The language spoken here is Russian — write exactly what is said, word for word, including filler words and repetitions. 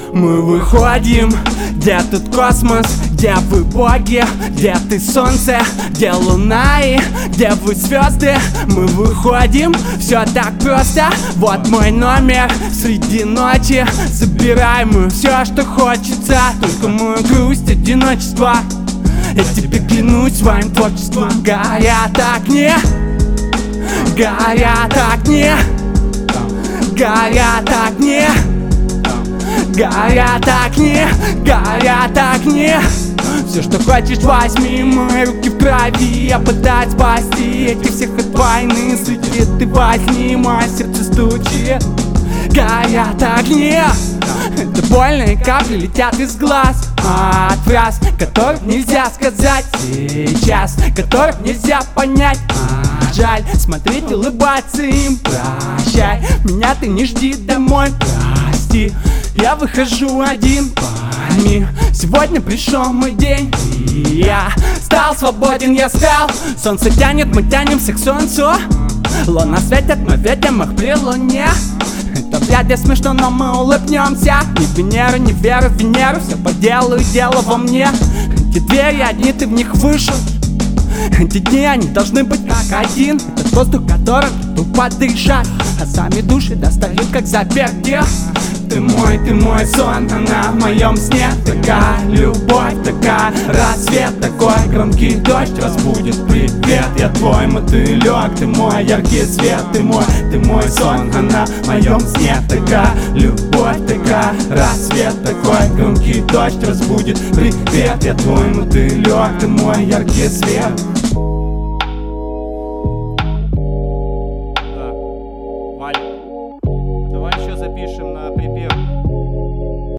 Мы выходим, где тут космос, где вы боги, где ты солнце, где луна и где вы звезды. Мы выходим, все так просто, вот мой номер среди ночи. Забираем мы все, что хочется, только мою грусть, одиночество. Я тебе клянусь своим творчеством. Горят огни, горят огни, горят огни, горят огни, горят огни. Все, что хочешь, возьми, мои руки в крови. Я пытаюсь спасти этих всех от войны. Среди ты возьми, мое сердце стучит. Горят огни, это больные капли летят из глаз от фраз, которых нельзя сказать сейчас, которых нельзя понять. А жаль смотреть, улыбаться им. Прощай, меня ты не жди домой, прости. Я выхожу один, пойми, сегодня пришел мой день. И я стал свободен, я стал. Солнце тянет, мы тянемся к солнцу. Луна светит, мы ветим их при луне. Это вряд ли смешно, но мы улыбнемся. Ни Венеру, ни Веру, Венеру, все по делу и дело во мне. Эти двери одни, ты в них вышел. Эти дни, они должны быть как один. Этот воздух, которым тупо дышат, а сами души достают, как заперти. Ты мой, ты мой сон, она в моем сне. Такая любовь, такая рассвет, такой громкий дождь разбудит. Привет, я твой мотылек, ты мой яркий свет. Ты мой, ты мой сон, она в моем сне. Такая любовь, такая рассвет, такой громкий дождь разбудит. Привет, я твой мотылек, ты мой яркий свет.